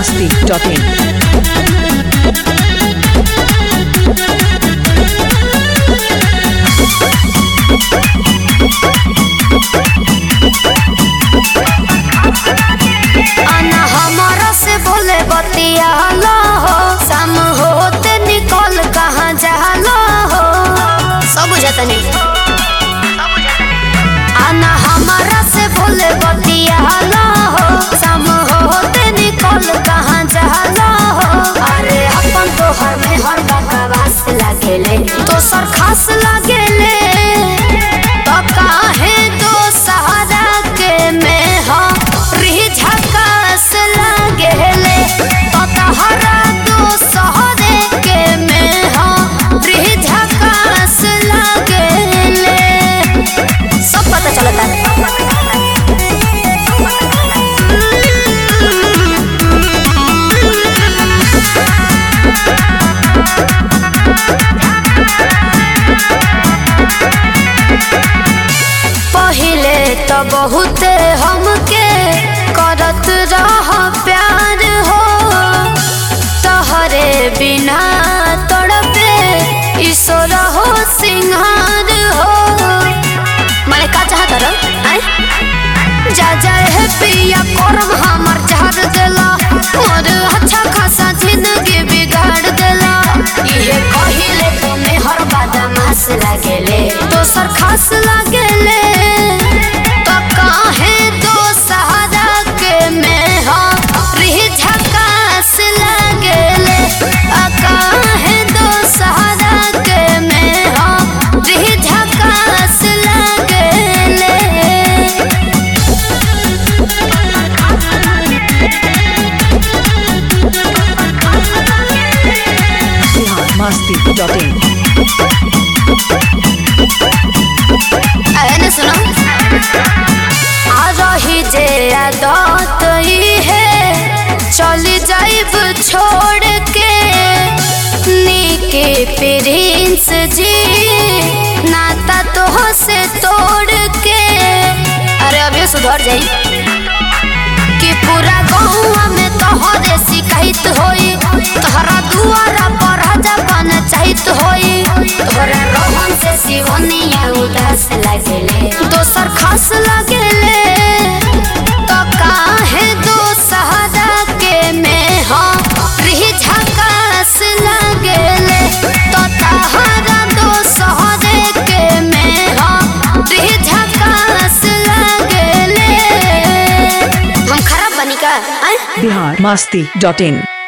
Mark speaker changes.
Speaker 1: biharmasti.in
Speaker 2: आना हमारा से बोले बतियाला हो, शाम होते निकल कहाँ जाला हो, सब बुझाता नहीं। आना हमारा से बोले बतियाला हो, शाम होते निकल कहाँ जाला हो। अरे अपन तो हर में हर बकवास लागेले, तो सर खास लागेले, तो काहे तो सहारा के में हो झकास लागेले, तो तहरा तो सहरे के में हो झकास लागेले, सब पता चलता है। पहिले तो बहुत हमके करत रह प्यार हो, तहरे बिना तड़पे ईश्वर हो सिंहार हो। माने का चाहत रह जा जाए है पिया करम हमर झाड़ देला, और अच्छा खासा जिंदगी बिगाड़ देला। इहे कहिले तो में हर बदमाश लागेले, तो सर खास लागेले, तो काहे तो सहारा के में हो झकास लागेले, काहे तो सहारा के में हो झकास लागेले।
Speaker 1: biharmasti.in
Speaker 2: अरे सुनो, आ रही जे आदत है चली जाइब छोड़ के, नीके प्रिंस जी नाता तो से तोड़ के। अरे अभी सुधर जाई कि पूरा गाँव में तोहरे शिकायत होई, तोहरा दुआरा पर राजा पंचायत होई। तोहरा रोहन से शिवनिया उदास लागेले, दोसर खास लागेले, तो काहे दो सहारा के में हो झकास लागेले, तो तहरा दो सहरे के में हो झकास लागेले। हम खराब बनी का?
Speaker 1: biharmasti.in